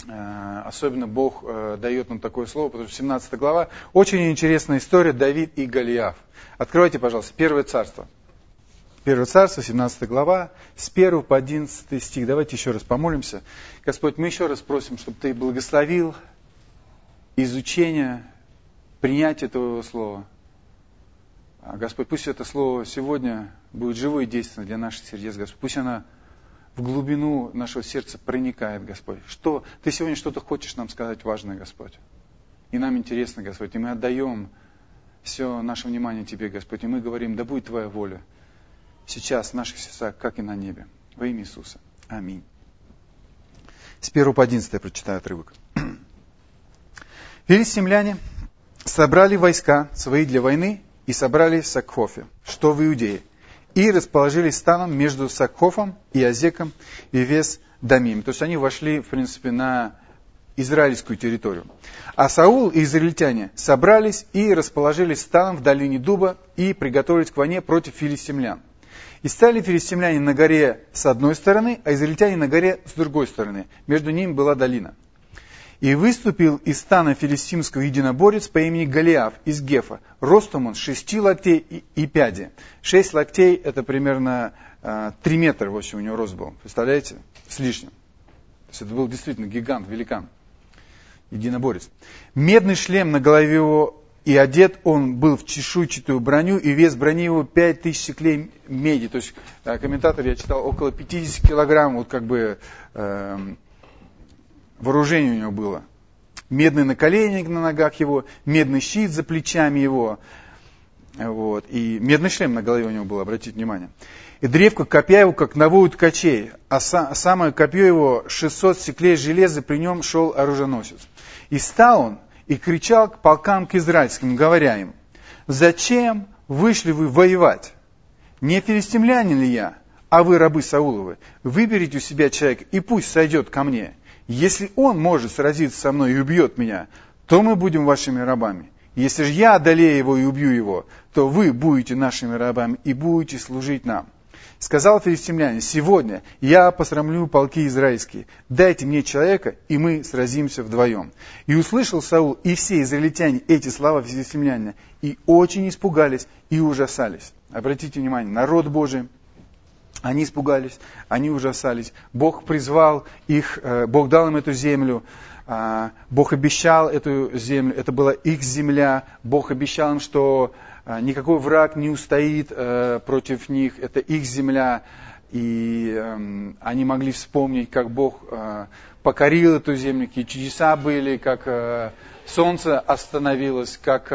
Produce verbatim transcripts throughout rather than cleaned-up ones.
Особенно Бог дает нам такое слово, потому что семнадцатая глава, очень интересная история Давид и Голиаф. Откройте, пожалуйста, Первое царство. Первое царство, семнадцатая глава, с первого по одиннадцатый стих. Давайте еще раз помолимся. Господь, мы еще раз просим, чтобы Ты благословил изучение, принятие Твоего слова. Господь, пусть это слово сегодня будет живо и действенно для наших сердец, Господь. Пусть оно в глубину нашего сердца проникает, Господь. Что Ты сегодня что-то хочешь нам сказать важное, Господь. И нам интересно, Господь. И мы отдаем все наше внимание Тебе, Господь. И мы говорим, да будет Твоя воля сейчас в наших сердцах, как и на небе. Во имя Иисуса. Аминь. С первого по одиннадцатый я прочитаю отрывок. Филистимляне собрали войска свои для войны и собрали в Сакхофе, что в Иудее. И расположились станом между Сакхофом и Азеком и Вес-Дамим. То есть они вошли, в принципе, на израильскую территорию. А Саул и израильтяне собрались и расположились станом в долине Дуба и приготовились к войне против филистимлян. И стали филистимляне на горе с одной стороны, а израильтяне на горе с другой стороны. Между ними была долина. И выступил из стана филистимского единоборец по имени Голиаф из Гефа. Ростом он шести локтей и, и пяди. Шесть локтей это примерно э, три метра, в общем, у него рост был. Представляете? С лишним. То есть это был действительно гигант, великан. Единоборец. Медный шлем на голове его, и одет он был в чешуйчатую броню, и вес брони его пять тысяч сиклей меди. То есть э, комментатор, я читал, около пятьдесят килограмм, вот как бы... Э, вооружение у него было. Медный наколенник на ногах его, медный щит за плечами его. Вот, и медный шлем на голове у него был, обратите внимание. И древко копья его, как навою ткачей, а са, самое копье его, шестьсот сиклей железа, при нем шел оруженосец. И стал он и кричал к полкам к израильским, говоря им, «Зачем вышли вы воевать? Не филистимлянин ли я, а вы рабы Сауловы? Выберите у себя человека, и пусть сойдет ко мне. Если он может сразиться со мной и убьет меня, то мы будем вашими рабами. Если же я одолею его и убью его, то вы будете нашими рабами и будете служить нам». Сказал филистимлянин, «Сегодня я посрамлю полки израильские. Дайте мне человека, и мы сразимся вдвоем». И услышал Саул и все израильтяне эти слова филистимлянина, и очень испугались и ужасались. Обратите внимание, народ Божий. Они испугались, они ужасались. Бог призвал их, Бог дал им эту землю, Бог обещал эту землю, это была их земля. Бог обещал им, что никакой враг не устоит против них, это их земля. И они могли вспомнить, как Бог покорил эту землю, какие чудеса были, как солнце остановилось, как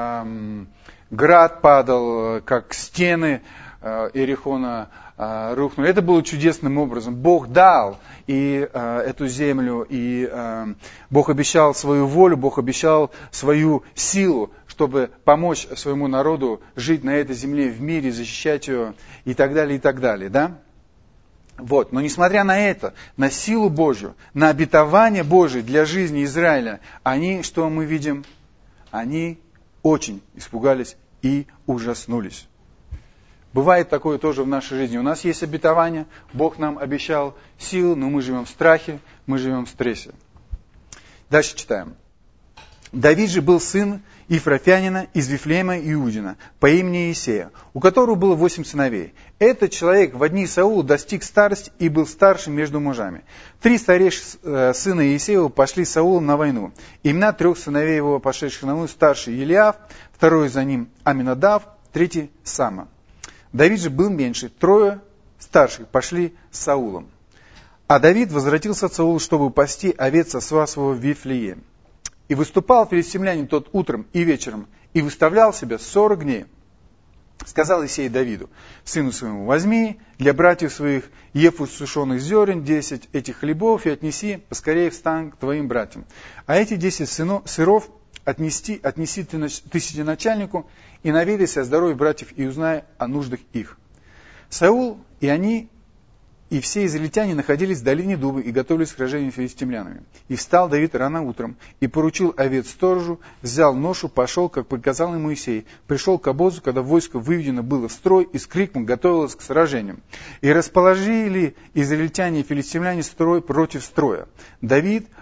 град падал, как стены Иерихона рухнули. Это было чудесным образом. Бог дал и э, эту землю, и э, Бог обещал свою волю, Бог обещал свою силу, чтобы помочь своему народу жить на этой земле в мире, защищать ее и так далее, и так далее. Да? Вот. Но несмотря на это, на силу Божью, на обетование Божие для жизни Израиля, они, что мы видим? Они очень испугались и ужаснулись. Бывает такое тоже в нашей жизни. У нас есть обетование, Бог нам обещал силу, но мы живем в страхе, мы живем в стрессе. Дальше читаем. Давид же был сын Ифрафянина из Вифлеема Иудина по имени Иисея, у которого было восемь сыновей. Этот человек в дни Саула достиг старости и был старшим между мужами. Три старейших сына Иисеева пошли с Саулом на войну. Имена трех сыновей его, пошедших на войну, старший Елиаф, второй за ним Аминадав, третий Сама. Давид же был меньше, трое старших пошли с Саулом. А Давид возвратился от Саула, чтобы пасти овец осла своего в Вифлееме. И выступал филистимлянин тот утром и вечером, и выставлял себя сорок дней. Сказал Иисей Давиду, сыну своему, возьми для братьев своих ефу сушеных зерен, десять этих хлебов, и отнеси поскорее в стан к твоим братьям. А эти десять сыров отнести, отнеси ты тысяченачальнику, и наведайся о здоровье братьев, и узнай о нуждах их. Саул и они, и все израильтяне находились в долине Дубы и готовились к сражению с филистимлянами. И встал Давид рано утром, и поручил овец сторожу, взял ношу, пошел, как приказал ему Моисей. Пришел к обозу, когда войско выведено было в строй, и с криком готовилось к сражению. И расположили израильтяне и филистимляне строй против строя. Давид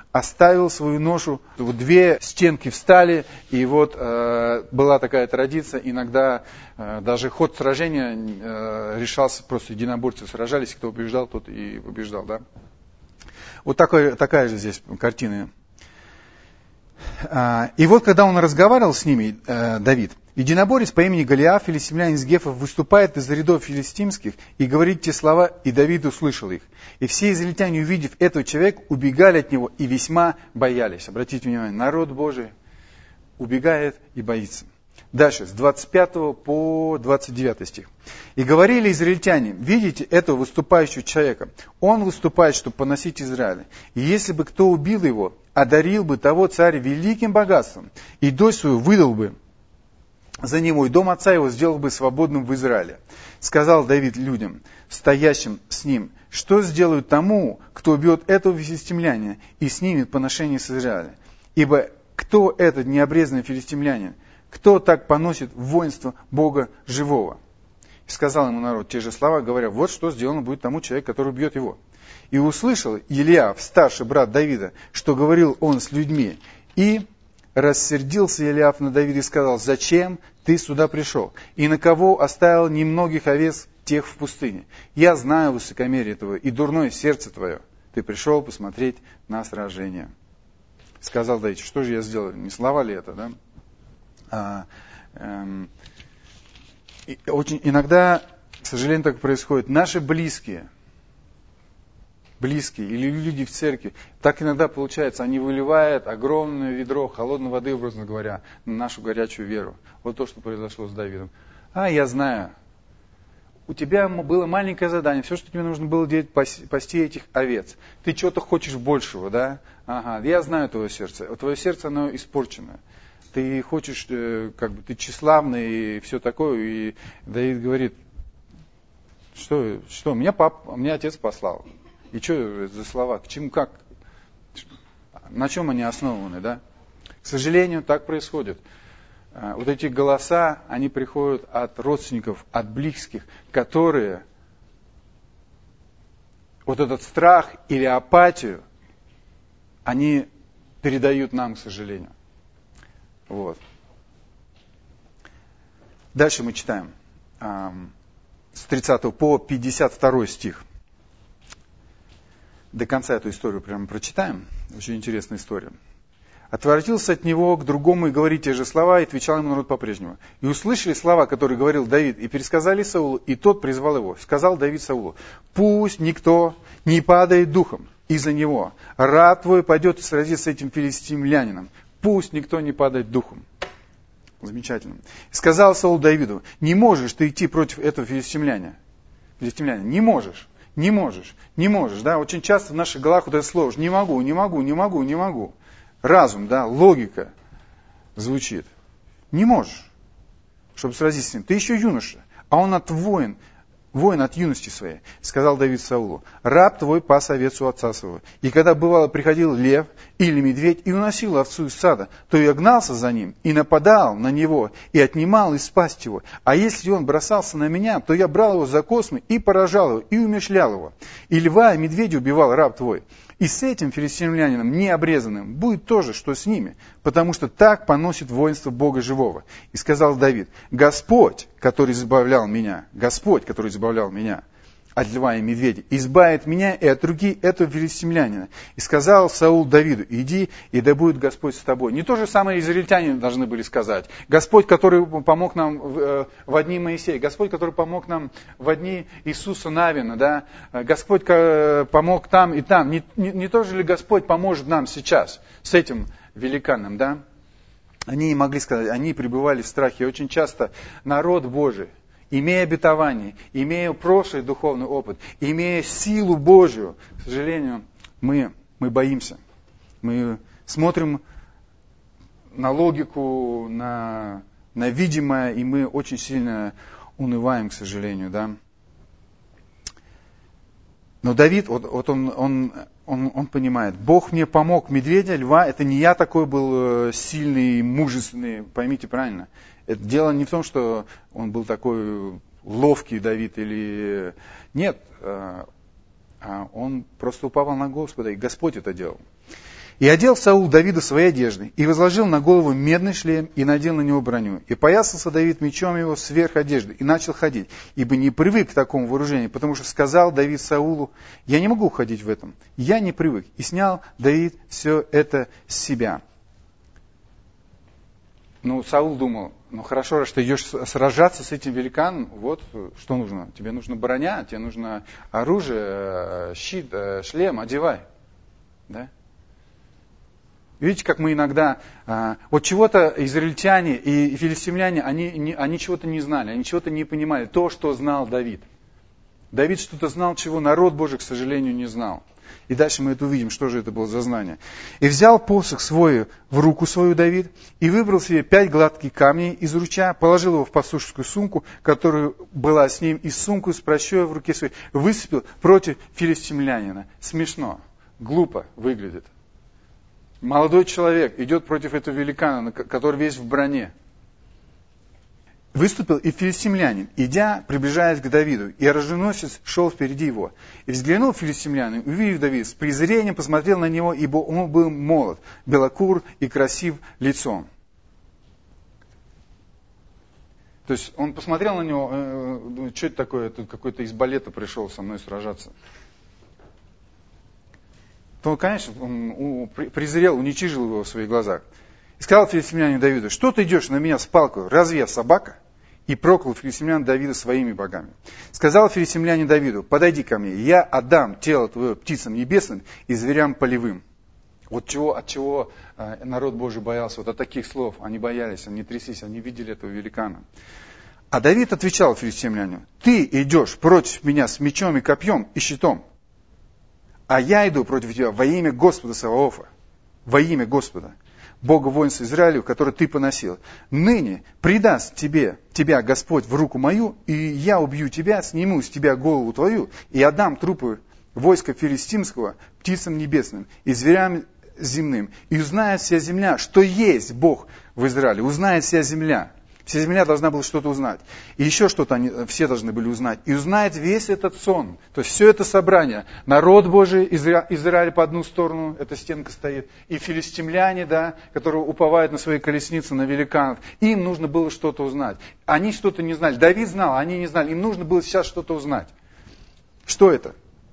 оставил свою ношу. Вот две стенки встали, и вот э, была такая традиция, иногда э, даже ход сражения э, решался, просто единоборцы сражались, кто побеждал, тот и побеждал. Да? Вот такой, такая же здесь картина. И вот, когда он разговаривал с ними, Давид, единоборец по имени Голиаф, филистимлянин из Гефа, выступает из рядов филистимских и говорит те слова, и Давид услышал их. И все израильтяне, увидев этого человека, убегали от него и весьма боялись. Обратите внимание, народ Божий убегает и боится. Дальше, с двадцать пятого по двадцать девятый стих. «И говорили израильтяне, видите этого выступающего человека? Он выступает, чтобы поносить Израиля. И если бы кто убил его, одарил бы того царя великим богатством, и дочь свою выдал бы за него, и дом отца его сделал бы свободным в Израиле. Сказал Давид людям, стоящим с ним, что сделают тому, кто убьет этого филистимлянина и снимет поношение с Израиля? Ибо кто этот необрезанный филистимлянин? Кто так поносит воинство Бога живого?» И сказал ему народ те же слова, говоря, вот что сделано будет тому человеку, который убьет его. И услышал Илиав, старший брат Давида, что говорил он с людьми. И рассердился Илиав на Давида и сказал, зачем ты сюда пришел? И на кого оставил немногих овец тех в пустыне? Я знаю высокомерие твое и дурное сердце твое. Ты пришел посмотреть на сражение. Сказал Давид, что же я сделал? Не слова ли это, да? А, эм, и очень иногда, к сожалению, так происходит. Наши близкие, близкие или люди в церкви, так иногда получается, они выливают огромное ведро холодной воды, образно говоря, на нашу горячую веру. Вот то, что произошло с Давидом. А, я знаю, у тебя было маленькое задание, все, что тебе нужно было делать, пасти этих овец. Ты чего-то хочешь большего, да? Ага, я знаю твое сердце. Твое сердце, оно испорчено. Ты хочешь, как бы, ты тщеславный и все такое. И Давид говорит, что, что меня, пап, меня отец послал. И что за слова? К чему, как? На чем они основаны, да? К сожалению, так происходит. Вот эти голоса, они приходят от родственников, от близких, которые вот этот страх или апатию, они передают нам, к сожалению. Вот. Дальше мы читаем с тридцатого по пятьдесят второй стих. До конца эту историю прямо прочитаем. Очень интересная история. «Отворотился от него к другому и говорит те же слова, и отвечал ему народ по-прежнему. И услышали слова, которые говорил Давид, и пересказали Саулу, и тот призвал его. Сказал Давид Саулу, пусть никто не падает духом из-за него. Раб твой пойдет и сразится с этим филистимлянином. Пусть никто не падает духом». Замечательно. И сказал Саул Давиду, не можешь ты идти против этого филистимляня. Филистимляня, не можешь, не можешь, не можешь. Да? Очень часто в наших головах вот это слово, не могу, не могу, не могу, не могу. Разум, да, логика звучит. Не можешь, чтобы сразиться с ним. Ты еще юноша, а он от воин, воин от юности своей. Сказал Давид Саулу, раб твой пас овец у отца своего. И когда бывало приходил лев или медведь и уносил овцу из сада, то я гнался за ним и нападал на него и отнимал из пасти его. А если он бросался на меня, то я брал его за космы и поражал его и умерщвлял его. И льва и медведя убивал раб твой. И с этим филистимлянином необрезанным будет то же, что с ними, потому что так поносит воинство Бога живого. И сказал Давид, Господь, который избавлял меня, Господь, который избавлял меня от льва и медведя, избавит меня и от руки этого филистимлянина. И сказал Саул Давиду, иди, и да будет Господь с тобой. Не то же самое израильтяне должны были сказать. Господь, который помог нам в, в дни Моисея, Господь, который помог нам в дни Иисуса Навина, да? Господь помог там и там. Не, не, не то же ли Господь поможет нам сейчас с этим великаном, да? Они не могли сказать, они пребывали в страхе. Очень часто народ Божий, имея обетование, имея прошлый духовный опыт, имея силу Божию, к сожалению, мы, мы боимся. Мы смотрим на логику, на, на видимое, и мы очень сильно унываем, к сожалению. Да? Но Давид, вот, вот он, он, он, он понимает, Бог мне помог медведя, льва, это не я такой был сильный, мужественный, поймите правильно. Это дело не в том, что он был такой ловкий Давид или... Нет, он просто уповал на Господа, и Господь это делал. И одел Саул Давида свои одежды, и возложил на голову медный шлем, и надел на него броню. И поясался Давид мечом его сверх одежды, и начал ходить, ибо не привык к такому вооружению, потому что сказал Давид Саулу: я не могу ходить в этом, я не привык. И снял Давид все это с себя. Ну, Саул думал: ну хорошо, раз ты идешь сражаться с этим великаном, вот что нужно. Тебе нужна броня, тебе нужно оружие, щит, шлем, одевай. Да? Видите, как мы иногда, вот чего-то израильтяне и филистимляне, они, не, они чего-то не знали, они чего-то не понимали. То, что знал Давид. Давид что-то знал, чего народ Божий, к сожалению, не знал. И дальше мы это увидим, что же это было за знание. «И взял посох свой в руку свою Давид, и выбрал себе пять гладких камней из ручья, положил его в пастушескую сумку, которая была с ним, и сумку с прощой в руке своей высыпал против филистимлянина». Смешно, глупо выглядит. Молодой человек идет против этого великана, который весь в броне. Выступил и филистимлянин, идя, приближаясь к Давиду, и оруженосец шел впереди его. И взглянул филистимлянин, увидев Давида, с презрением посмотрел на него, ибо он был молод, белокур и красив лицом. То есть он посмотрел на него, э, что это такое, тут какой-то из балета пришел со мной сражаться. То, конечно, он презрел, уничижил его в своих глазах. И сказал филистимлянин Давиду: что ты идешь на меня с палкой, разве я собака? И проклял филистимлян Давида своими богами. Сказал филистимлянин Давиду: подойди ко мне, я отдам тело твое птицам небесным и зверям полевым. Вот чего, от чего народ Божий боялся, вот от таких слов. Они боялись, они тряслись, они видели этого великана. А Давид отвечал филистимлянину: ты идешь против меня с мечом и копьем и щитом, а я иду против тебя во имя Господа Саваофа, во имя Господа, Бога воинства Израилю, который ты поносил. Ныне предаст тебе, тебя Господь в руку мою, и я убью тебя, сниму с тебя голову твою, и отдам трупы войска филистимского птицам небесным и зверям земным. И узнает вся земля, что есть Бог в Израиле. Узнает вся земля. Вся земля должна была что-то узнать. И еще что-то они все должны были узнать. И узнает весь этот сон. То есть все это собрание. Народ Божий, Изра... Израиль по одну сторону, эта стенка стоит. И филистимляне, да, которые уповают на свои колесницы, на великанов. Им нужно было что-то узнать. Они что-то не знали. Давид знал, они не знали. Им нужно было сейчас что-то узнать. Что это?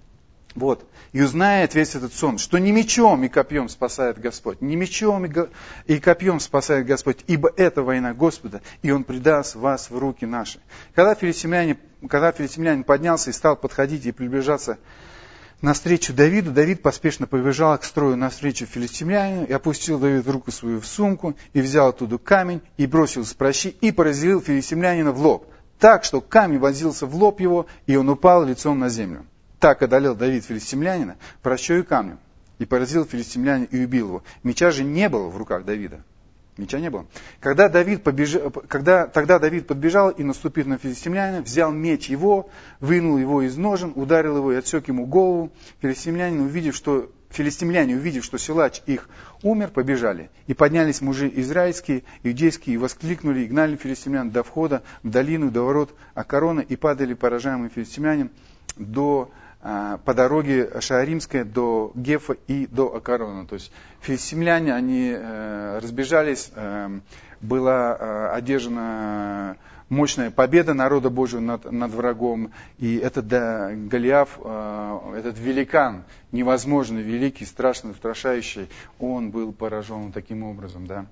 Вот. И узнает весь этот сон, что не мечом и копьем спасает Господь, не мечом и, го... и копьем спасает Господь, ибо это война Господа, и Он предаст вас в руки наши. Когда филистимлянин, когда филистимлянин поднялся и стал подходить и приближаться навстречу Давиду, Давид поспешно побежал к строю навстречу филистимлянину, и опустил Давид руку свою в сумку, и взял оттуда камень, и бросил с пращи, и поразил филистимлянина в лоб, так, что камень вонзился в лоб его, и он упал лицом на землю. Так одолел Давид филистимлянина прощой и камнем, и поразил филистимлянина и убил его. Меча же не было в руках Давида. Меча не было. Когда, Давид побеж... Когда тогда Давид подбежал и, наступив на филистимлянина, взял меч его, вынул его из ножен, ударил его и отсек ему голову. Филистимлянин, увидев, что... Филистимляне, увидев, что силач их умер, побежали. И поднялись мужи израильские, иудейские, и воскликнули, и гнали филистимлян до входа в долину, до ворот Акарона, и падали поражаемые филистимлянам до... по дороге Шааримской до Гефа и до Акарона. То есть филистимляне, они э, разбежались, э, была э, одержана мощная победа народа Божьего над, над врагом. И этот да, Голиаф, э, этот великан, невозможно великий, страшно устрашающий, он был поражен таким образом. Да?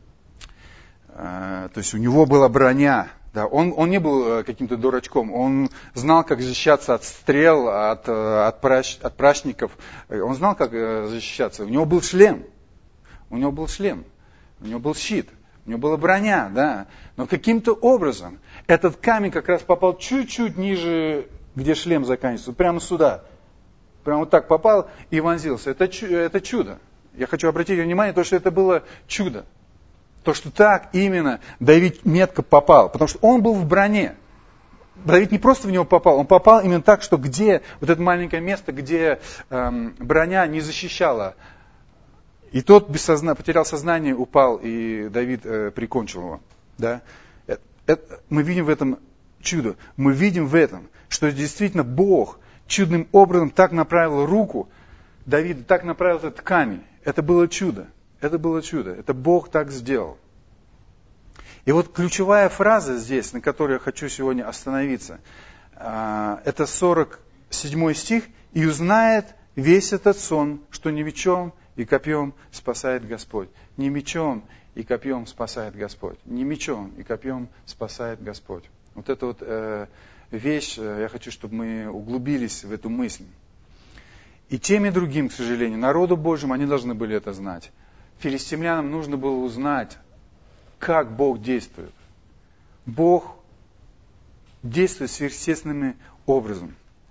Э, то есть у него была броня. Да, он, он не был каким-то дурачком, он знал, как защищаться от стрел, от, от, пращ, от пращников, он знал, как защищаться. У него был шлем, у него был шлем, у него был щит, у него была броня, да. Но каким-то образом этот камень как раз попал чуть-чуть ниже, где шлем заканчивается, прямо сюда. Прямо вот так попал и вонзился. Это, это чудо. Я хочу обратить внимание, то, что это было чудо. То, что так именно Давид метко попал. Потому что он был в броне. Давид не просто в него попал, он попал именно так, что где вот это маленькое место, где эм, броня не защищала. И тот без созна... потерял сознание, упал, и Давид э, прикончил его. Да? Это, это, мы видим в этом чудо. Мы видим в этом, что действительно Бог чудным образом так направил руку Давида так направил этот камень. Это было чудо. Это было чудо. Это Бог так сделал. И вот ключевая фраза здесь, на которой я хочу сегодня остановиться, это сорок седьмой стих. «И узнает весь этот сон, что не мечом и копьем спасает Господь». Не мечом и копьем спасает Господь. Не мечом и копьем спасает Господь. Вот эта вот э, вещь, я хочу, чтобы мы углубились в эту мысль. И тем и другим, к сожалению, народу Божьему, они должны были это знать. Филистимлянам нужно было узнать, как Бог действует. Бог действует сверхъестественным образом.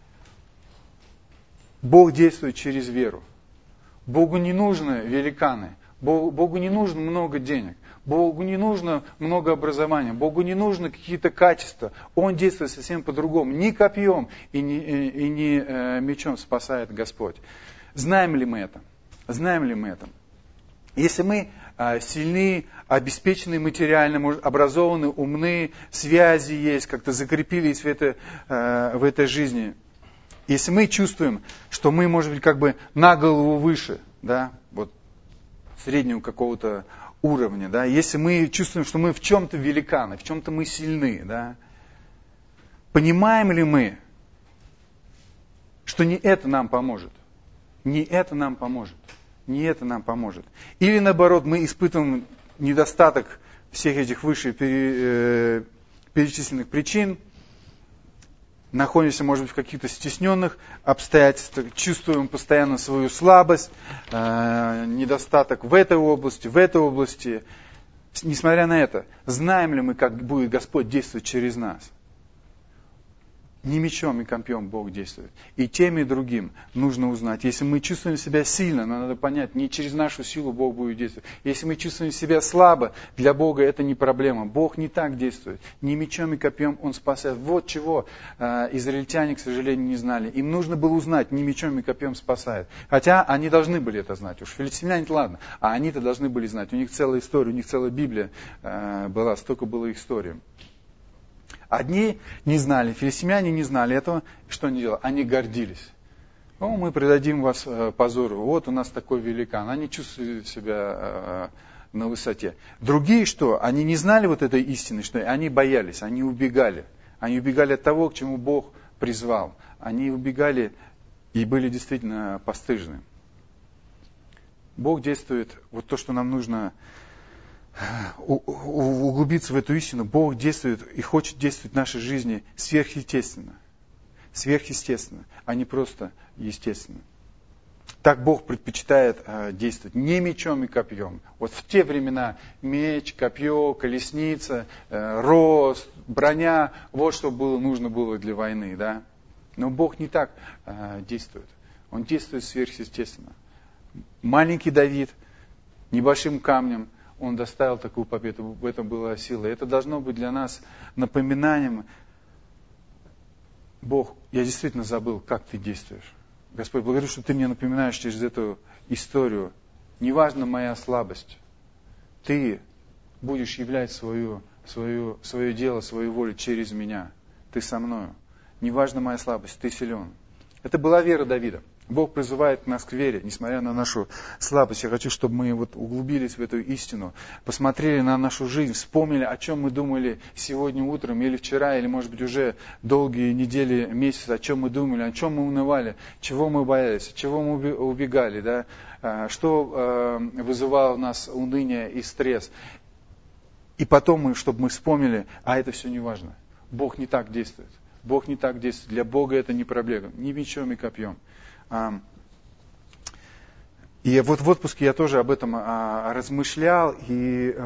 Бог действует через веру. Богу не нужны великаны. Богу, Богу не нужно много денег. Богу не нужно много образования. Богу не нужно какие-то качества. Он действует совсем по-другому. Ни копьем и ни, и, и ни э, мечом спасает Господь. Знаем ли мы это? Знаем ли мы это? Если мы э, сильны, обеспечены материально, образованы, умны, связи есть, как-то закрепились в, это, э, в этой жизни. Если мы чувствуем, что мы, может быть, как бы на голову выше, да, вот среднего какого-то уровня, да, если мы чувствуем, что мы в чем-то великаны, в чем-то мы сильны, да, понимаем ли мы, что не это нам поможет, не это нам поможет, не это нам поможет. Или наоборот, мы испытываем недостаток всех этих выше перечисленных причин, находимся, может быть, в каких-то стесненных обстоятельствах, чувствуем постоянно свою слабость, э, недостаток в этой области, в этой области. Несмотря на это, знаем ли мы, как будет Господь действовать через нас? Не мечом и копьем Бог действует. И тем, и другим нужно узнать. Если мы чувствуем себя сильно, надо понять, не через нашу силу Бог будет действовать. Если мы чувствуем себя слабо, для Бога это не проблема. Бог не так действует. Не мечом и копьем Он спасает. Вот чего э, израильтяне, к сожалению, не знали. Им нужно было узнать, не мечом и копьем спасает. Хотя они должны были это знать. Уж филистимляне, ладно, а они-то должны были знать. У них целая история, у них целая Библия э, была, столько было их историй. Одни не знали, филистимляне не знали этого. Что они делали? Они гордились. О, мы предадим вас э, позору. Вот у нас такой великан. Они чувствовали себя э, на высоте. Другие что? Они не знали вот этой истины, что они боялись, они убегали. Они убегали от того, к чему Бог призвал. Они убегали и были действительно постыжены. Бог действует, вот то, что нам нужно углубиться в эту истину. Бог действует и хочет действовать в нашей жизни сверхъестественно. Сверхъестественно, а не просто естественно. Так Бог предпочитает э, действовать не мечом и копьем. Вот в те времена меч, копье, колесница, э, рост, броня, вот что было, нужно было для войны. Да? Но Бог не так э, действует. Он действует сверхъестественно. Маленький Давид небольшим камнем он доставил такую победу, в этом была сила. И это должно быть для нас напоминанием. Бог, я действительно забыл, как ты действуешь. Господь, благодарю, что ты мне напоминаешь через эту историю. Неважно моя слабость. Ты будешь являть свою, свою, свое дело, свою волю через меня. Ты со мною. Неважно моя слабость, ты силен. Это была вера Давида. Бог призывает нас к вере, несмотря на нашу слабость. Я хочу, чтобы мы вот углубились в эту истину, посмотрели на нашу жизнь, вспомнили, о чем мы думали сегодня утром, или вчера, или, может быть, уже долгие недели, месяцы, о чем мы думали, о чем мы унывали, чего мы боялись, чего мы убегали, да? Что вызывало у нас уныние и стресс. И потом, мы, чтобы мы вспомнили, а это все не важно. Бог не так действует. Бог не так действует. Для Бога это не проблема. Ни мечом, ни копьем. И вот в отпуске я тоже об этом размышлял, и,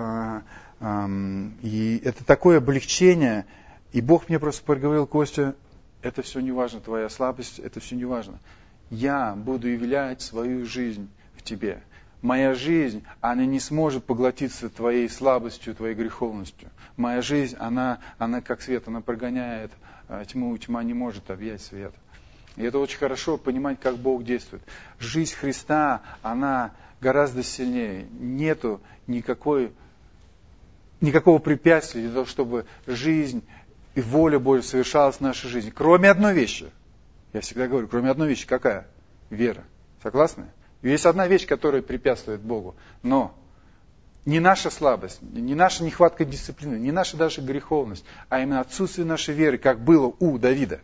и это такое облегчение, и Бог мне просто проговорил: Костя, это все не важно, твоя слабость, это все не важно. Я буду являть свою жизнь в тебе. Моя жизнь, она не сможет поглотиться твоей слабостью, твоей греховностью. Моя жизнь, она, она как свет, она прогоняет тьму, тьма не может объять свет. И это очень хорошо понимать, как Бог действует. Жизнь Христа, она гораздо сильнее. Нету никакой, никакого препятствия для того, чтобы жизнь и воля Божья совершалась в нашей жизни. Кроме одной вещи. Я всегда говорю, кроме одной вещи. Какая? Вера. Согласны? Есть одна вещь, которая препятствует Богу. Но не наша слабость, не наша нехватка дисциплины, не наша даже греховность, а именно отсутствие нашей веры, как было у Давида.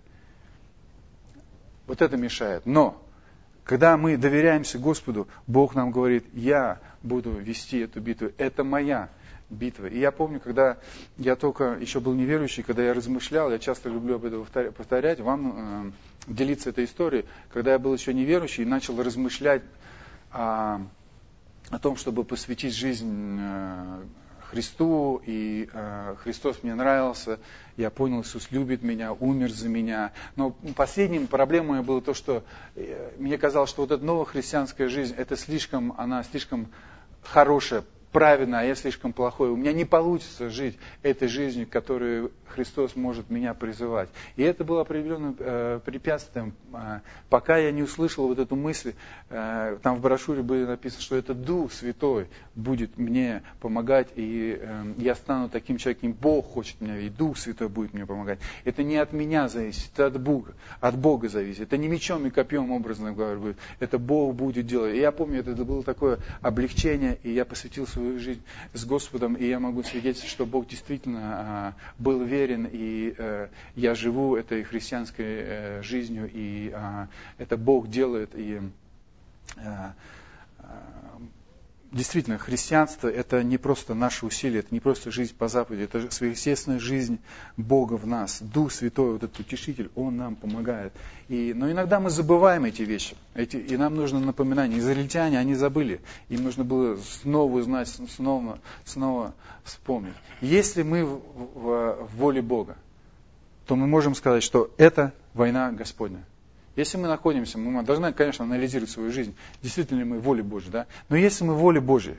Вот это мешает. Но когда мы доверяемся Господу, Бог нам говорит: я буду вести эту битву. Это моя битва. И я помню, когда я только еще был неверующий, когда я размышлял, я часто люблю об этом повторять, вам э, делиться этой историей, когда я был еще неверующий и начал размышлять о, о том, чтобы посвятить жизнь э, Христу, и э, Христос мне нравился, я понял, Иисус любит меня, умер за меня. Но последней проблемой было то, что э, мне казалось, что вот эта новая христианская жизнь, это слишком, она слишком хорошая, правильно, а я слишком плохой. У меня не получится жить этой жизнью, которую Христос может меня призывать. И это было определенным э, препятствием, э, пока я не услышал вот эту мысль. Э, там в брошюре было написано, что это Дух Святой будет мне помогать, и э, я стану таким человеком. Бог хочет меня, и Дух Святой будет мне помогать. Это не от меня зависит, это от Бога, от Бога зависит. Это не мечом и копьем, образно говоря, будет. Это Бог будет делать. И я помню, это, это было такое облегчение, и я посвятил свою жизнь с Господом, и я могу свидетельствовать, что Бог действительно а, был верен, и а, я живу этой христианской а, жизнью, и а, это Бог делает. И а, а, действительно, христианство — это не просто наши усилия, это не просто жизнь по заповеди, это сверхъестественная жизнь Бога в нас. Дух Святой, вот этот утешитель, Он нам помогает. И, но иногда мы забываем эти вещи, эти, и нам нужно напоминание. Израильтяне, они забыли, им нужно было снова узнать, снова, снова вспомнить. Если мы в, в, в воле Бога, то мы можем сказать, что это война Господня. Если мы находимся, мы должны, конечно, анализировать свою жизнь, действительно ли мы в воле Божьей, да? Но если мы в воле Божьей,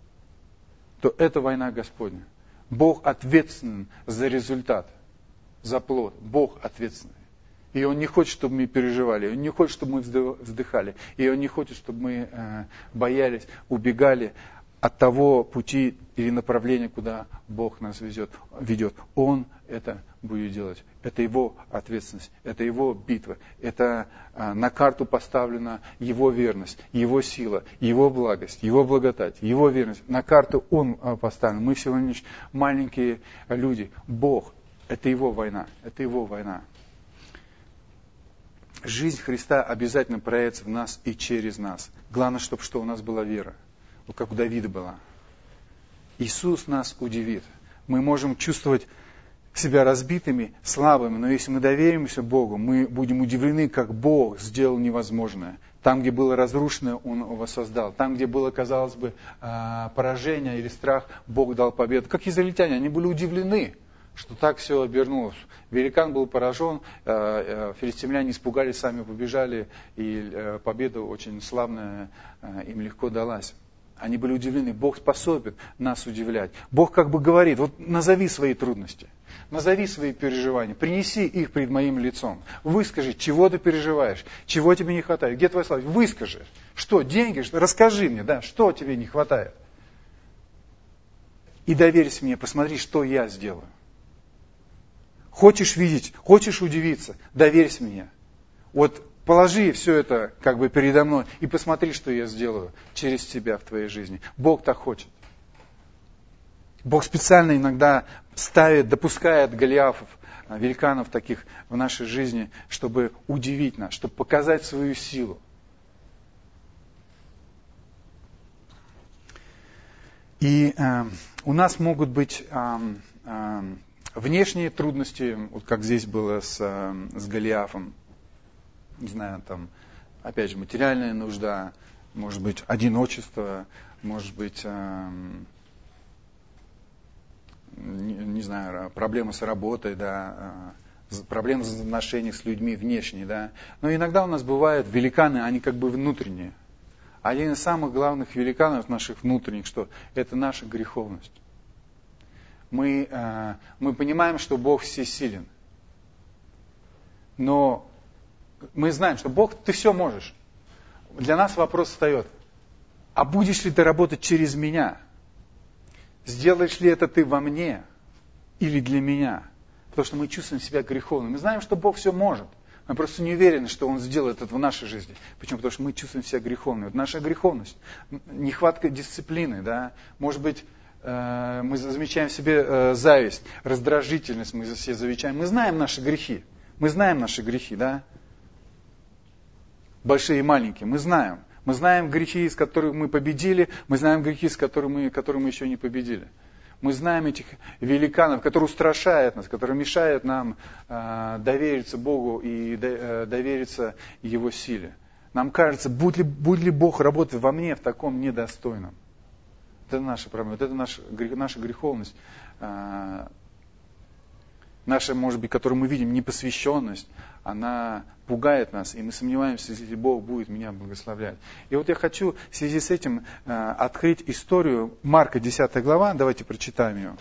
то это война Господня. Бог ответственен за результат, за плод. Бог ответственный. И Он не хочет, чтобы мы переживали, Он не хочет, чтобы мы вздыхали, и Он не хочет, чтобы мы э, боялись, убегали от того пути или направления, куда Бог нас везет, ведет. Он это будет делать. Это Его ответственность, это Его битва. Это а, на карту поставлена Его верность, Его сила, Его благость, Его благодать, Его верность. На карту Он а, поставлен. Мы всего лишь маленькие люди. Бог — это Его война, это Его война. Жизнь Христа обязательно проявится в нас и через нас. Главное, чтобы что у нас была вера. Вот как у Давида была. Иисус нас удивит. Мы можем чувствовать себя разбитыми, слабыми, но если мы доверимся Богу, мы будем удивлены, как Бог сделал невозможное. Там, где было разрушено, Он воссоздал. Там, где было, казалось бы, поражение или страх, Бог дал победу. Как израильтяне, они были удивлены, что так все обернулось. Великан был поражен, филистимляне испугались, сами побежали, и победа очень славная им легко далась. Они были удивлены. Бог способен нас удивлять. Бог как бы говорит: вот назови свои трудности, назови свои переживания, принеси их перед моим лицом. Выскажи, чего ты переживаешь, чего тебе не хватает, где твоя слава. Выскажи. Что, деньги? Что? Расскажи мне, да, что тебе не хватает. И доверься мне, посмотри, что я сделаю. Хочешь видеть, хочешь удивиться, доверься мне. Вот положи все это как бы передо мной и посмотри, что я сделаю через тебя в твоей жизни. Бог так хочет. Бог специально иногда ставит, допускает Голиафов, великанов таких в нашей жизни, чтобы удивить нас, чтобы показать свою силу. И э, у нас могут быть э, э, внешние трудности, вот как здесь было с, э, с Голиафом. Не знаю, там, опять же, материальная нужда, может быть, одиночество, может быть, э, не, не знаю, проблемы с работой, да, э, проблемы в отношениях с людьми внешние, да. Но иногда у нас бывают великаны, они как бы внутренние. Один из самых главных великанов наших внутренних, что это наша греховность. Мы, э, мы понимаем, что Бог всесилен, но мы знаем, что Бог, ты все можешь. Для нас вопрос встает: а будешь ли ты работать через меня? Сделаешь ли это ты во мне или для меня? Потому что мы чувствуем себя греховными. Мы знаем, что Бог все может. Мы просто не уверены, что Он сделает это в нашей жизни. Почему? Потому что мы чувствуем себя греховными. Вот наша греховность, нехватка дисциплины, да, может быть, мы замечаем в себе зависть, раздражительность, мы за себя замечаем. Мы знаем наши грехи. Мы знаем наши грехи, да? Большие и маленькие, мы знаем. Мы знаем грехи, с которых мы победили, мы знаем грехи, с которыми мы, которые мы еще не победили. Мы знаем этих великанов, которые устрашают нас, которые мешают нам э, довериться Богу и до, э, довериться Его силе. Нам кажется, будет ли, будет ли Бог работать во мне в таком недостойном. Это наша проблема, вот это наша, наша греховность, э, наша, может быть, которую мы видим, непосвященность, она пугает нас, и мы сомневаемся, если Бог будет меня благословлять. И вот я хочу в связи с этим э, открыть историю Марка, десятая глава, давайте прочитаем ее.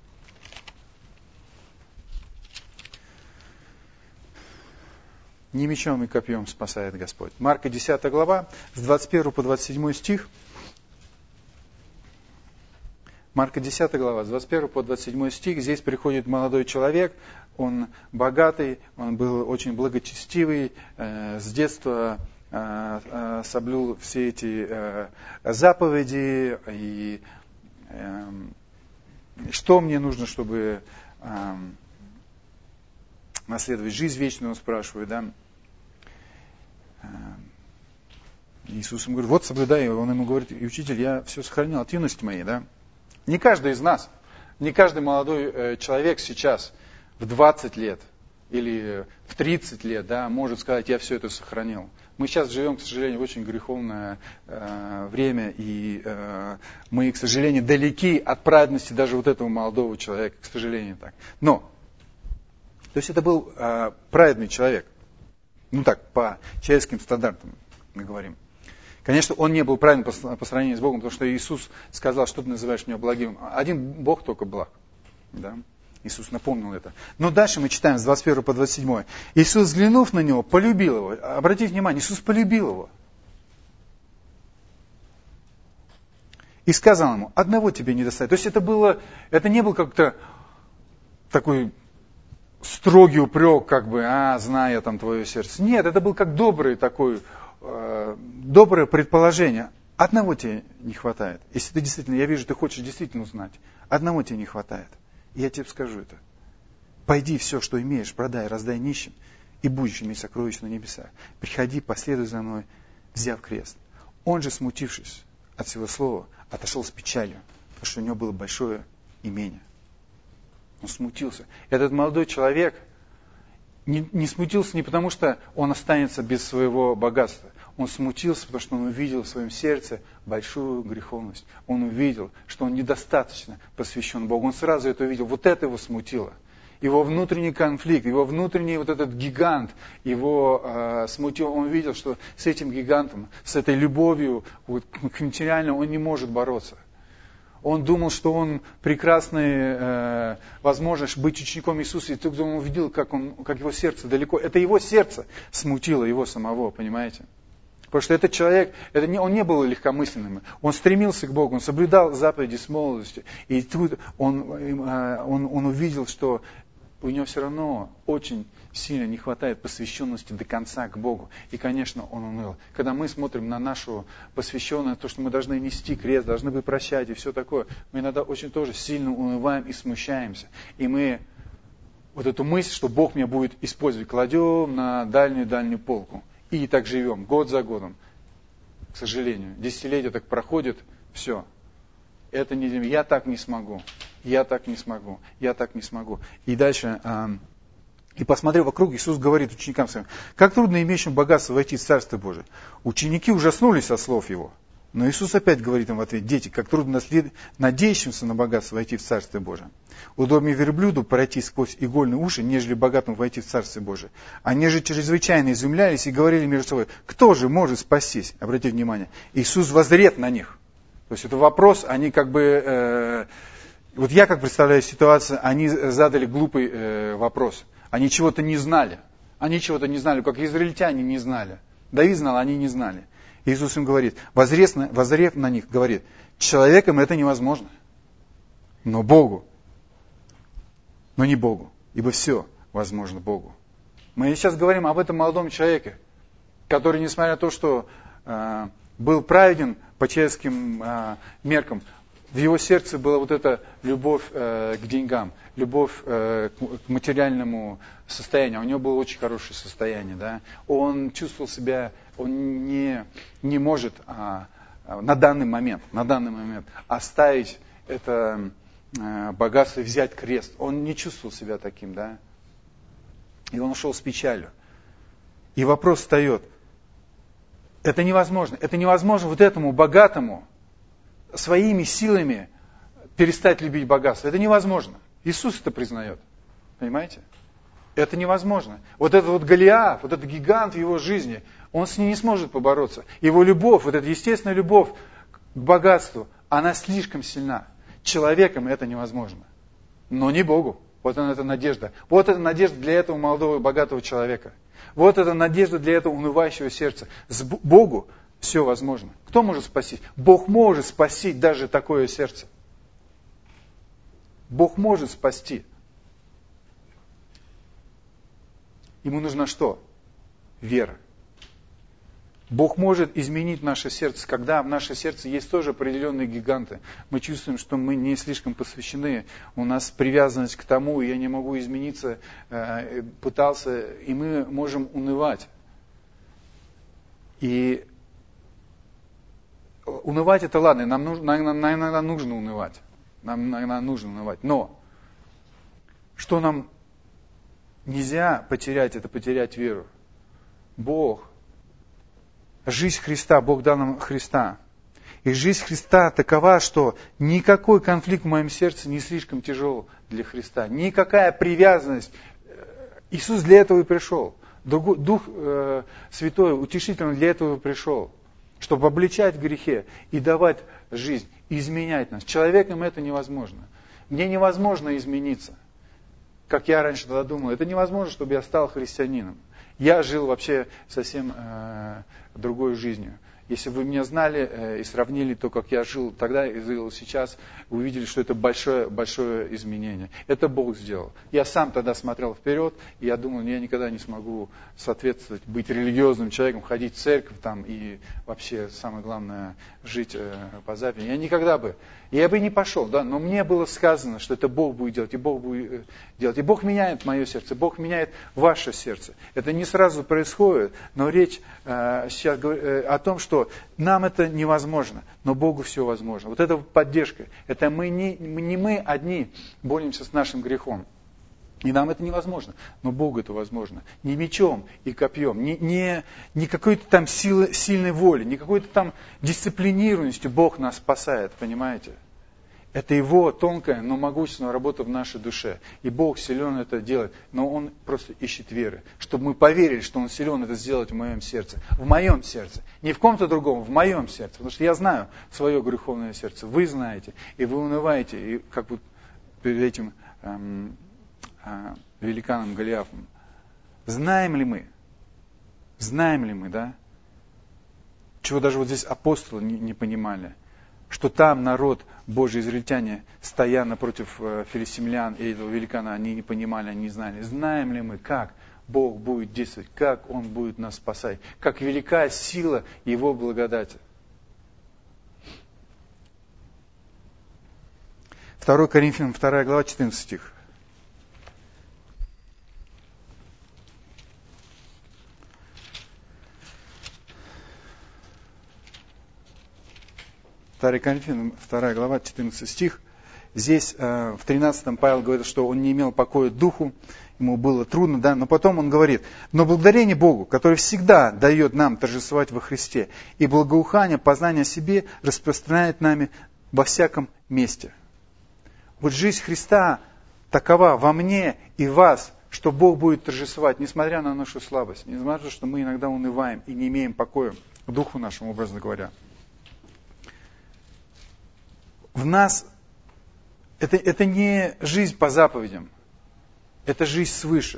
Не мечом и копьем спасает Господь. Марка, десятая глава, с двадцать первого по двадцать седьмой стих. Марка, десятая глава, с двадцать первого по двадцать седьмой стих. Здесь приходит молодой человек, он богатый, он был очень благочестивый, э, с детства э, э, соблюл все эти э, заповеди. И э, что мне нужно, чтобы э, наследовать жизнь вечную, он спрашивает, да. Иисус ему говорит, вот соблюдай. Он ему говорит, и учитель, я все сохранил от юности моей, да. Не каждый из нас, не каждый молодой э, человек сейчас в двадцать лет или в тридцать лет, да, может сказать, я все это сохранил. Мы сейчас живем, к сожалению, в очень греховное э, время, и э, мы, к сожалению, далеки от праведности даже вот этого молодого человека, к сожалению, так. Но, то есть это был э, праведный человек, ну так, по человеческим стандартам мы говорим. Конечно, он не был праведным по сравнению с Богом, потому что Иисус сказал, что ты называешь меня благим. Один Бог только благ. Да? Иисус напомнил это. Но дальше мы читаем с двадцать первого по двадцать седьмой. Иисус, взглянув на него, полюбил его. Обратите внимание, Иисус полюбил его. И сказал ему, одного тебе не достает. То есть это было, это не был как-то такой строгий упрек, как бы, а, зная там твое сердце. Нет, это был как добрый такой, э, доброе предположение. Одного тебе не хватает. Если ты действительно, я вижу, ты хочешь действительно узнать. Одного тебе не хватает. И я тебе скажу это. Пойди все, что имеешь, продай, раздай нищим, и будешь иметь сокровища на небесах. Приходи, последуй за мной, взяв крест. Он же, смутившись от всего слова, отошел с печалью, потому что у него было большое имение. Он смутился. Этот молодой человек не, не смутился не потому, что он останется без своего богатства. Он смутился, потому что он увидел в своем сердце большую греховность. Он увидел, что он недостаточно посвящен Богу. Он сразу это увидел. Вот это его смутило. Его внутренний конфликт, его внутренний вот этот гигант, его э, смутил. Он видел, что с этим гигантом, с этой любовью вот, к материальному он не может бороться. Он думал, что он прекрасная э, возможность быть учеником Иисуса, и только он увидел, как, он, как его сердце далеко. Это его сердце смутило его самого, понимаете? Потому что этот человек, это не, он не был легкомысленным. Он стремился к Богу, он соблюдал заповеди с молодости. И тут он, он, он увидел, что у него все равно очень сильно не хватает посвященности до конца к Богу. И, конечно, он уныл. Когда мы смотрим на нашу посвященность, то, что мы должны нести крест, должны бы прощать и все такое, мы иногда очень тоже сильно унываем и смущаемся. И мы вот эту мысль, что Бог меня будет использовать, кладем на дальнюю-дальнюю полку. И так живем, год за годом. К сожалению, десятилетия так проходит, все. Это не я так не смогу, я так не смогу, я так не смогу. И дальше, э, и посмотрев вокруг, Иисус говорит ученикам своим, как трудно имеющим богатство войти в Царство Божие. Ученики ужаснулись от слов Его. Но Иисус опять говорит им в ответ, дети, как трудно наслед... надеющимся на богатство войти в Царствие Божие. Удобнее верблюду пройти сквозь игольные уши, нежели богатому войти в Царствие Божие. Они же чрезвычайно изумлялись и говорили между собой, кто же может спастись? Обратите внимание, Иисус воззрев на них. То есть это вопрос, они как бы, э, вот я как представляю ситуацию, они задали глупый э, вопрос. Они чего-то не знали. Они чего-то не знали, как израильтяне не знали. Давид знал, они не знали. Иисус им говорит, воззрев на, воззрев на них, говорит, человеком это невозможно, но Богу, но не Богу, ибо все возможно Богу. Мы сейчас говорим об этом молодом человеке, который, несмотря на то, что э, был праведен по человеческим э, меркам, в его сердце была вот эта любовь э, к деньгам, любовь э, к материальному состоянию. У него было очень хорошее состояние. Да? Он чувствовал себя, он не, не может а, на данный момент, на данный момент оставить это э, богатство и взять крест. Он не чувствовал себя таким. Да? И он ушел с печалью. И вопрос встает. Это невозможно. Это невозможно вот этому богатому своими силами перестать любить богатство. Это невозможно. Иисус это признает. Понимаете? Это невозможно. Вот этот вот Голиаф, вот этот гигант в его жизни, он с ним не сможет побороться. Его любовь, вот эта естественная любовь к богатству, она слишком сильна. Человеком это невозможно. Но не Богу. Вот она, эта надежда. Вот эта надежда для этого молодого богатого человека. Вот эта надежда для этого унывающего сердца. С Богу все возможно. Кто может спасти? Бог может спасти даже такое сердце. Бог может спасти. Ему нужно что? Вера. Бог может изменить наше сердце, когда в наше сердце есть тоже определенные гиганты. Мы чувствуем, что мы не слишком посвящены, у нас привязанность к тому, и я не могу измениться, пытался, и мы можем унывать. И унывать это ладно, нам нужно, нам иногда нужно унывать. Нам иногда нужно унывать. Но что нам нельзя потерять, это потерять веру. Бог, жизнь Христа, Бог дал нам Христа. И жизнь Христа такова, что никакой конфликт в моем сердце не слишком тяжел для Христа. Никакая привязанность. Иисус для этого и пришел. Дух, Дух э, Святой, утешительный для этого и пришел. Чтобы обличать в грехе и давать жизнь, изменять нас. Человеком это невозможно. Мне невозможно измениться. Как я раньше тогда думал, это невозможно, чтобы я стал христианином. Я жил вообще совсем э, другой жизнью. Если бы вы меня знали э, и сравнили то, как я жил тогда и жил сейчас, вы увидели, что это большое, большое изменение. Это Бог сделал. Я сам тогда смотрел вперед, и я думал, я никогда не смогу соответствовать, быть религиозным человеком, ходить в церковь там, и вообще, самое главное, жить э, по заповедям. Я никогда бы, я бы не пошел, да, но мне было сказано, что это Бог будет делать, и Бог будет э, делать. И Бог меняет мое сердце, Бог меняет ваше сердце. Это не сразу происходит, но речь э, сейчас э, о том, что что нам это невозможно, но Богу все возможно. Вот эта поддержка, это мы не, не мы одни боремся с нашим грехом. И нам это невозможно, но Богу это возможно. Не мечом и копьем, не, не, не какой-то там силы, сильной волей, не какой-то там дисциплинированностью Бог нас спасает, понимаете? Это Его тонкая, но могущественная работа в нашей душе. И Бог силен это делать, но Он просто ищет веры. Чтобы мы поверили, что Он силен это сделать в моем сердце. В моем сердце. Не в ком-то другом, в моем сердце. Потому что я знаю свое греховное сердце. Вы знаете. И вы унываете. И как вот перед этим эм, э, великаном Голиафом. Знаем ли мы? Знаем ли мы, да? Чего даже вот здесь апостолы не, не понимали. Что там народ Божий, израильтяне, стоя напротив филистимлян и этого великана, они не понимали, они не знали. Знаем ли мы, как Бог будет действовать, как Он будет нас спасать, как велика сила Его благодати. второе Коринфянам, вторая глава, четырнадцатый стих. второе Коринфянам, вторая глава, четырнадцатый стих. Здесь э, в тринадцатом Павел говорит, что он не имел покоя духу, ему было трудно, да, но потом он говорит, но благодарение Богу, который всегда дает нам торжествовать во Христе, и благоухание, познание о себе распространяет нами во всяком месте. Вот жизнь Христа такова во мне и вас, что Бог будет торжествовать, несмотря на нашу слабость, несмотря на то, что мы иногда унываем и не имеем покоя духу нашему, образно говоря. В нас это, это не жизнь по заповедям, это жизнь свыше.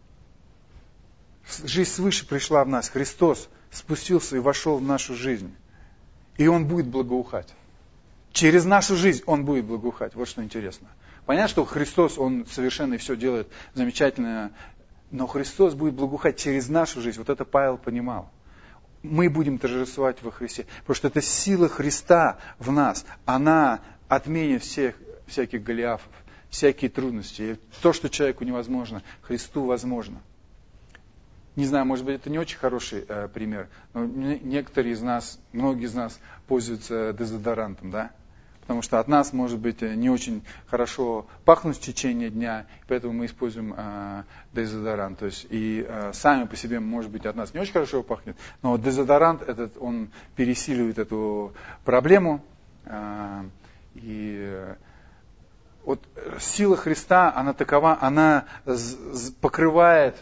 Жизнь свыше пришла в нас. Христос спустился и вошел в нашу жизнь. И Он будет благоухать. Через нашу жизнь Он будет благоухать. Вот что интересно. Понятно, что Христос, Он совершенно все делает замечательно, Но Христос будет благоухать через нашу жизнь. Вот это Павел понимал. Мы будем торжествовать во Христе. Потому что это сила Христа в нас. Она отменит всех, всяких Голиафов, всякие трудности. И то, что человеку невозможно, Христу возможно. Не знаю, может быть, это не очень хороший э, пример, но некоторые из нас, многие из нас пользуются дезодорантом, да? Потому что от нас, может быть, не очень хорошо пахнуть в течение дня, поэтому мы используем э, дезодорант. То есть и э, сами по себе, может быть, от нас не очень хорошо пахнет, но дезодорант этот, он пересиливает эту проблему. Э, и э, вот сила Христа, она такова, она покрывает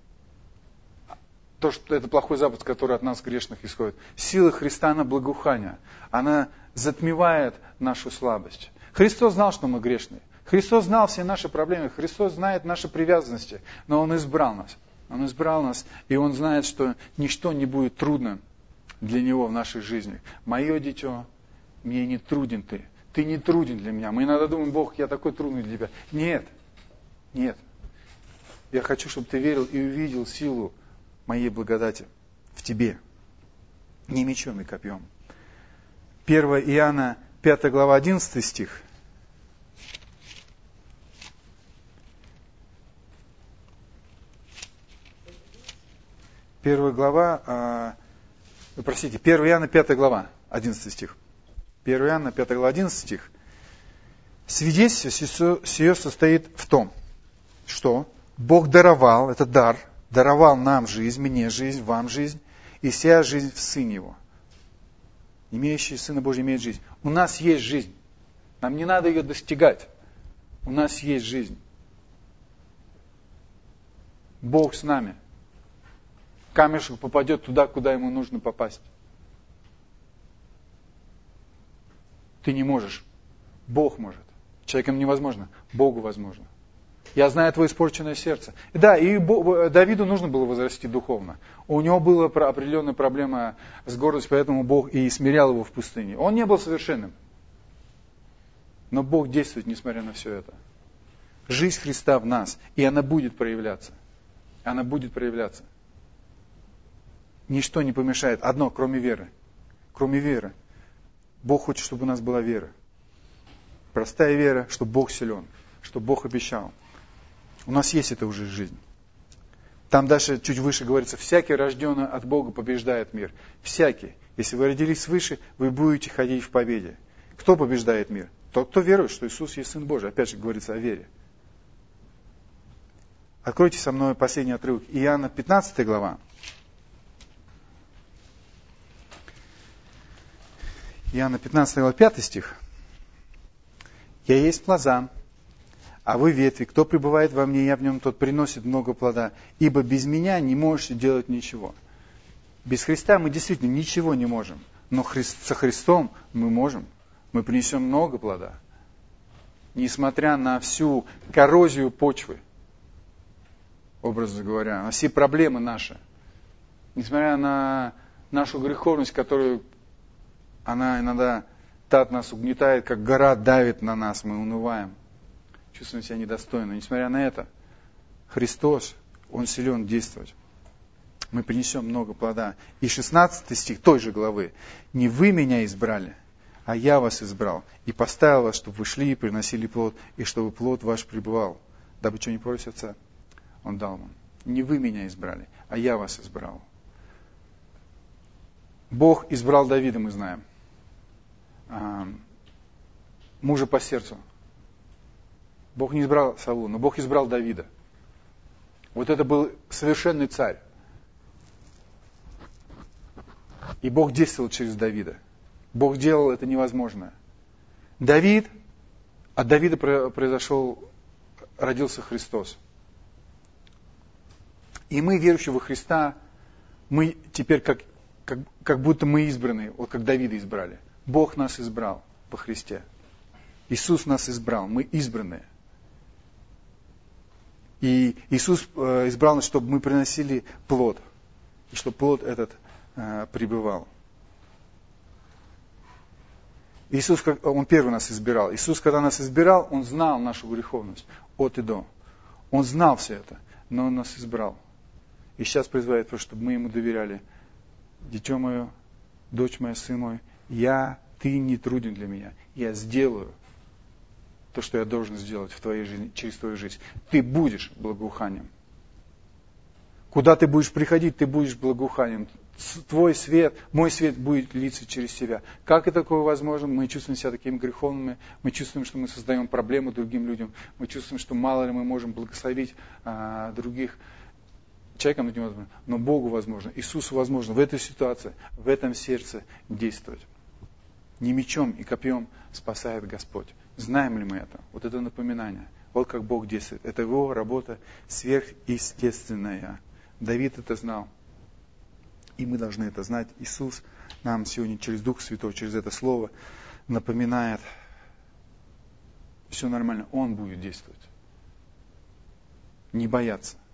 то, что это плохой запах, который от нас грешных исходит. Сила Христа, она благоухание. Она затмевает нашу слабость. Христос знал, что мы грешные. Христос знал все наши проблемы. Христос знает наши привязанности. Но Он избрал нас. Он избрал нас, и Он знает, что ничто не будет трудно для Него в нашей жизни. Мое дитё, мне не труден ты. Ты не труден для меня. Мы иногда думаем, Бог, я такой трудный для тебя. Нет. Нет. Я хочу, чтобы ты верил и увидел силу моей благодати в тебе. Не мечом и копьем. первое Иоанна, пятая глава, одиннадцатый стих. Первая глава, э, простите, первое Иоанна, пятая глава, одиннадцатый стих. первое Иоанна, пятая глава, одиннадцатый стих. Свидетельство сие состоит в том, что Бог даровал, это дар, даровал нам жизнь, мне жизнь, вам жизнь, и вся жизнь в Сыне Его. Имеющий Сына Божия имеет жизнь. У нас есть жизнь. Нам не надо ее достигать. У нас есть жизнь. Бог с нами. Камешек попадет туда, куда ему нужно попасть. Ты не можешь. Бог может. Человеком невозможно. Богу возможно. Я знаю твое испорченное сердце. Да, и Давиду нужно было возрасти духовно. У него была определенная проблема с гордостью, поэтому Бог и смирял его в пустыне. Он не был совершенным. Но Бог действует, несмотря на все это. Жизнь Христа в нас, и она будет проявляться. Она будет проявляться. Ничто не помешает. Одно, кроме веры. Кроме веры. Бог хочет, чтобы у нас была вера. Простая вера, что Бог силен, что Бог обещал. У нас есть это уже жизнь. Там дальше чуть выше говорится, всякий, рожденный от Бога, побеждает мир. Всякий. Если вы родились свыше, вы будете ходить в победе. Кто побеждает мир? Тот, кто верует, что Иисус есть Сын Божий. Опять же говорится о вере. Откройте со мной последний отрывок. Иоанна, пятнадцатая глава. Иоанна, пятнадцатая глава, пятый стих. «Я есть лоза, а вы ветви, кто пребывает во мне, я в нем, тот приносит много плода, ибо без меня не можете делать ничего». Без Христа мы действительно ничего не можем, но со Христом мы можем, мы принесем много плода. Несмотря на всю коррозию почвы, образно говоря, на все проблемы наши, несмотря на нашу греховность, которую она иногда так нас угнетает, как гора давит на нас, мы унываем. Чувствуем себя недостойно. Несмотря на это, Христос, Он силен действовать. Мы принесем много плода. И шестнадцатый стих той же главы. «Не вы меня избрали, а я вас избрал, и поставил вас, чтобы вы шли и приносили плод, и чтобы плод ваш пребывал. Дабы что не просит Отца, Он дал вам. Не вы меня избрали, а я вас избрал». Бог избрал Давида, мы знаем. Мужа по сердцу. Бог не избрал Саула, но Бог избрал Давида. Вот это был совершенный царь. И Бог действовал через Давида. Бог делал это невозможное. Давид, от Давида произошел, родился Христос. И мы, верующие во Христа, мы теперь как, как, как будто мы избранные, вот как Давида избрали. Бог нас избрал во Христе. Иисус нас избрал, мы избранные. И Иисус избрал нас, чтобы мы приносили плод, и чтобы плод этот э, пребывал. Иисус, Он первый нас избирал. Иисус, когда нас избирал, Он знал нашу греховность от и до. Он знал все это. но Он нас избрал. И сейчас призывает, чтобы мы Ему доверяли. Дитё мое, дочь моя, сын мой, я, ты не труден для меня. Я сделаю то, что я должен сделать в твоей жизни, через твою жизнь. Ты будешь благоуханием. Куда ты будешь приходить, ты будешь благоуханием. Твой свет, мой свет будет литься через тебя. Как это такое возможно? Мы чувствуем себя такими греховными, мы чувствуем, что мы создаем проблемы другим людям, мы чувствуем, что мало ли мы можем благословить а, других. Человеком это невозможно, но Богу возможно, Иисусу возможно в этой ситуации, в этом сердце действовать. Не мечом и копьем спасает Господь. Знаем ли мы это? Вот это напоминание. Вот как Бог действует. Это Его работа сверхъестественная. Давид это знал. И мы должны это знать. Иисус нам сегодня через Дух Святой, через это Слово напоминает. Все нормально. Он будет действовать. Не бояться.